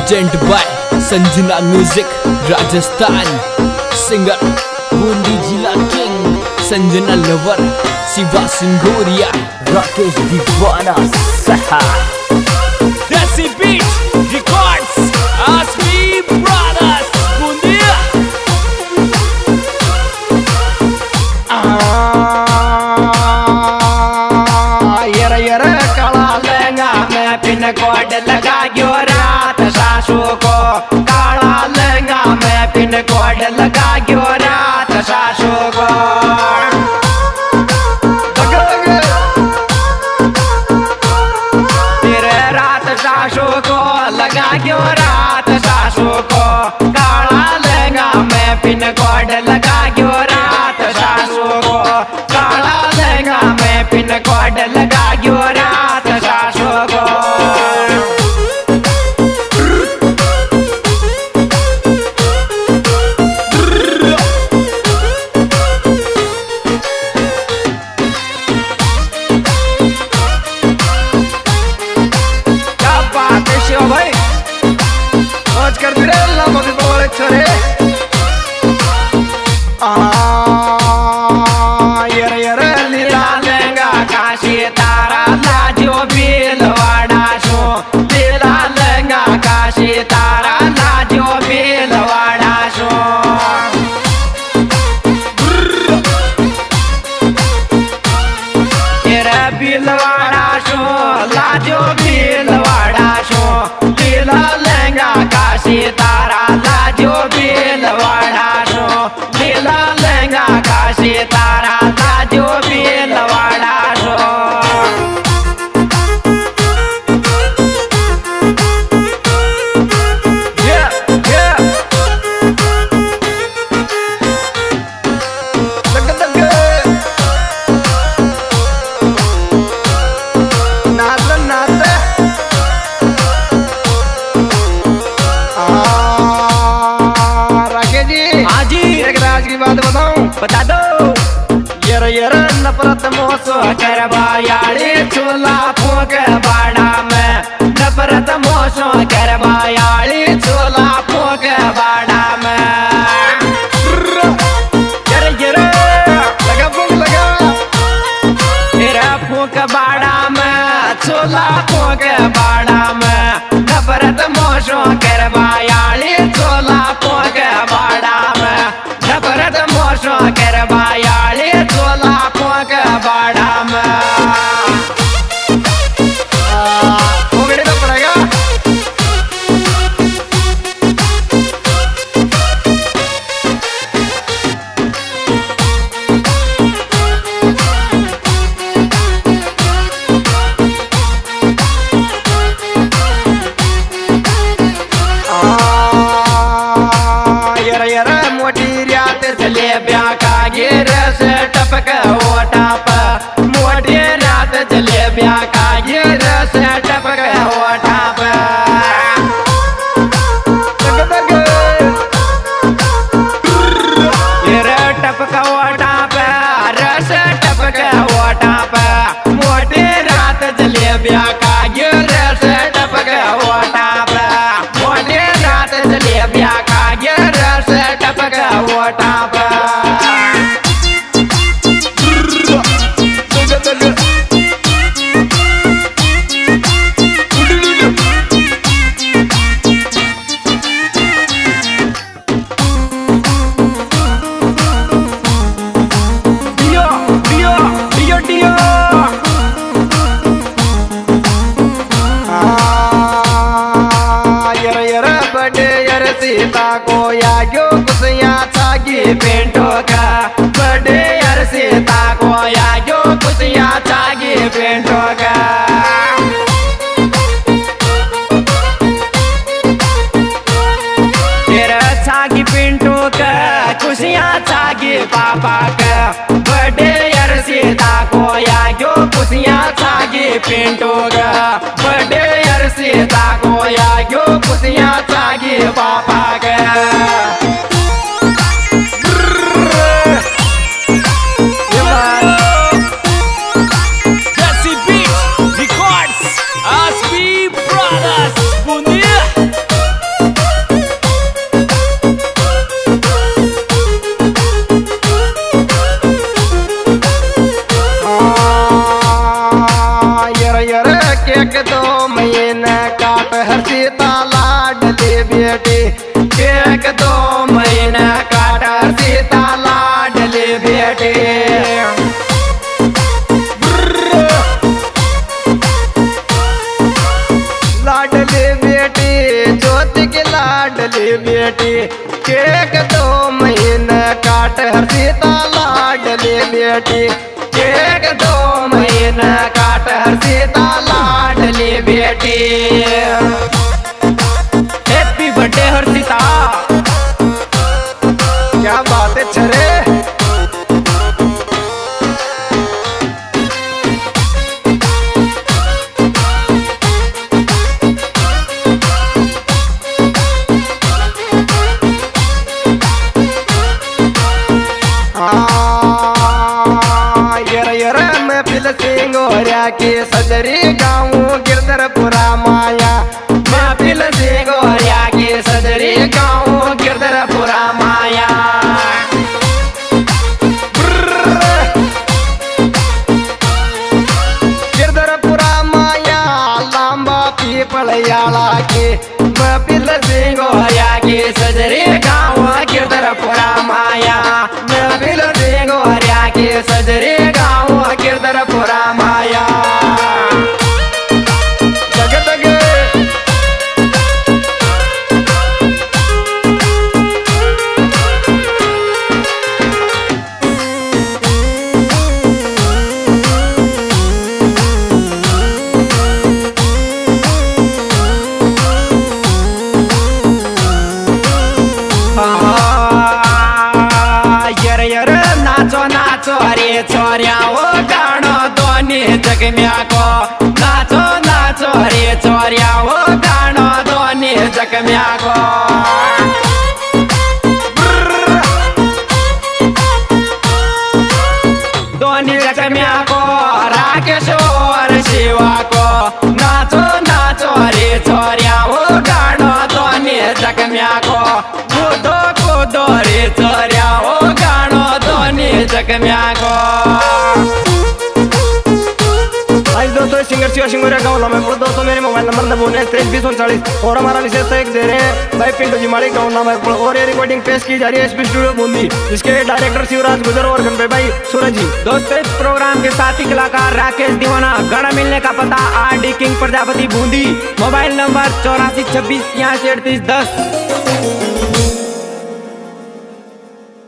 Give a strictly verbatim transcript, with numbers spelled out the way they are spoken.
Present by Sanjana music Rajasthan. Singer Bundi जिला king Sanjana lover, Shiva Singhoriya, Rakesh दीवाना सहा। Desi beat records, Asmi brothers बूंदिया। यर यर काला लहंगा में पिन कोड लगा गयो रात सासू को। काला लहंगा में पिन कोड लगा गयो रात सासू को। तेरे रात सासू को लगा गयो रात सासू को। काला लहंगा में पिन कोड लगा गयो रात सासू को। काला लहंगा में पिन कोड लगा गयो रात सासू को। भाई मौज कर रे अल्लाह मौज बोले छोरे। आ यर यर लीला लहंगा काशी तारा लाजो बिलवाड़ा शो। लीला लहंगा काशी तारा लाजो बिलवाड़ा शो। तेरा बिलवाड़ा शो लाजो बिलवाड़ा शो। लीला लहंगा काशी तारा लाजो बिलवाड़ा शो। लीला लहंगा काशी तारा लाजो बिलवाड़ा शो। Yeah, yeah. लग लग नाच नाच। हाँ जी, एक राज की बात बताऊं, बता दो। यर यर नफरत मोसो कर बायाड़ी चूल्हा फूक बाड़ा में। नफरत मोसो कर बायाड़ी चूल्हा फूक बाड़ा में। यर यर लगा फूक लगा। तेरा फूक बाड़ा में चूल्हा फूक बाड़ा में। नफरत मोसो कर बायाड़ी चूल्हा फूक बाड़ा में। नफरत मोसो कर बायाड़ी चूल्हा फूक बाड़ा में। फूकने तो पड़ेगा। यर यर मोटी रात चले ब्याका गिर से टपक ओटा पर। मोटी रात चले ब्याका गिर से टपक ओटा पर। टपक ओटा पर रस टपक ओटा पर। मोटी रात चले ब्याका गिर से टपक ओटा पर। मोटी रात चले ब्याका गिर से टपक ओटा पर। डियो डियो डियो डियो। यर यर बड़े यर सीता को याग्यो कुसिया चागी पेंटो का। बड़े यर सीता को याग्यो कुसिया चागी पेंटो का। तेरा चागी पिंटो का कुसिया चागी पापा का। बड़े यर सीता को याग्यो कुसिया चागी पिंटो का। बड़े यर सीता को याग्यो कुसिया चागी पापा का। Desi beat records, Asmi brothers बूंदिया। लाडली बेटी केक दो महीने काट हर सीता लाडली बेटी केक दो महीने काट हर सीता लाडली बेटी हैप्पी बर्थडे हर्षिता। क्या बात है छरे। सिंगोरिया के सजरी गाँव गिरधरपुरा माया महफिल सिंगोरिया के सजरी गाँव गिरधरपुरा माया गिरधरपुरा माया लांबा पीपलयाला के महफिल सिंगोरिया के सजरी गाँव गिरधरपुरा माया महफिल सिंगोरिया के सजरी गाँव गिरधरपुरा माया जगत गे यर यर नाचो नाचो अरे छोरिया ओ गाणो दोनी जगम्या को नाचो नाचो अरे छोरिया ओ गाणो दोनी जगम्या को दोनी जगम्या को राकेश और शिवा को नाचो नाचो अरे छोरिया ओ गाणो दोनी जगम्या को कूदो कूदो रे छोरिया ओ गाणो दोनी जगम्या को। आज दोस्तों सिंगर शिवा सिंगोरिया गाँव में दोस्तों मेरे मोबाइल नंबर नब्बे तेईस बीस उनचालीस और हमारा विशेष एक दे रहे हैं भाई पिंटू जी माड़ी गाँव नाम है और ये रिकॉर्डिंग पेश की जा रही है एसपी स्टूडियो बूंदी जिसके डायरेक्टर शिवराज गुजर और गणपे भाई सूरज जी। दोस्तों इस प्रोग्राम के साथी कलाकार राकेश दीवाना गाना मिलने का पता R D king Prajapati Bundi mobile number चौरासी छब्बीस छियासी अड़तीस दस।